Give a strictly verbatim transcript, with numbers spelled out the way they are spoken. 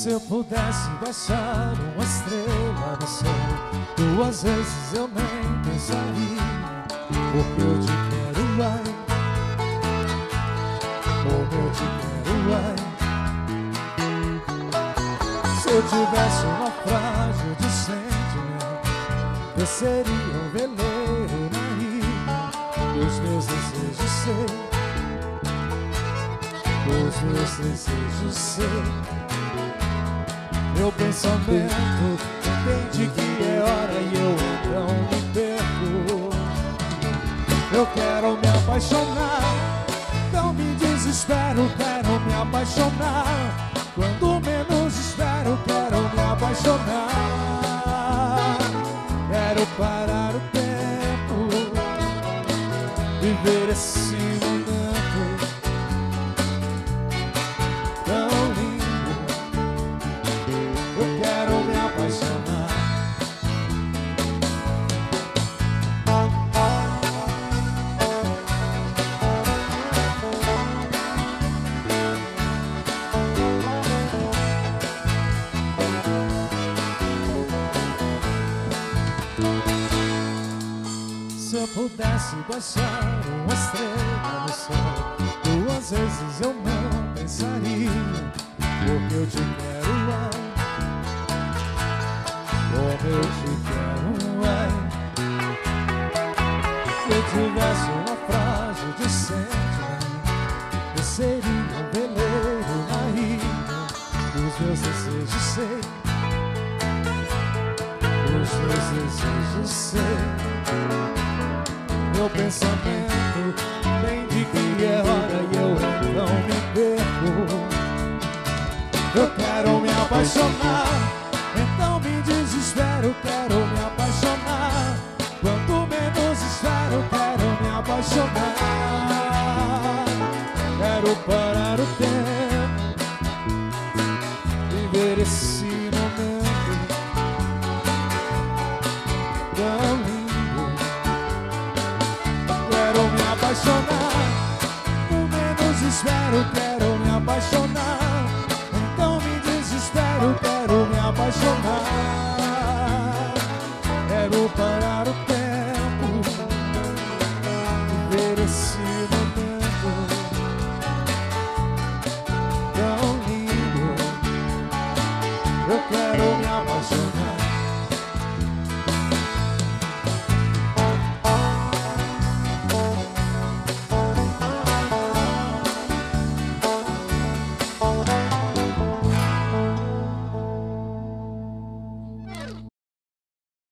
Se eu pudesse baixar uma estrela no céu, duas vezes eu nem pensaria, porque eu te quero, ai, como eu te quero, ai. Se eu tivesse um naufrágio de sentimento, eu seria um veleiro na ilha dos meus desejos, sei, dos meus desejos, sei. Meu pensamento entende que é hora e eu então me perco. Eu quero me apaixonar, não me desespero, quero me apaixonar. Quando menos espero, quero me apaixonar. Quero parar o tempo, viver esse momento tão lindo. Eu quero me apaixonar. Se eu pudesse baixar uma estrela no céu, duas vezes eu não pensaria, porque eu te quero, ai, como eu te quero, ai. Se eu tivesse um naufrágio de sentimento, eu seria um veleiro na ilha dos meus desejos, sei, dos meus desejos, sei. Meu pensamento entende que é hora e eu então me perco. Eu quero me apaixonar, então me desespero, quero me apaixonar. Quanto menos espero, quero me apaixonar. Quero parar o tempo, viver esse momento tão lindo. Quero me apaixonar, no menos espero, quero me apaixonar. Então me desespero, quero me apaixonar. Quero parar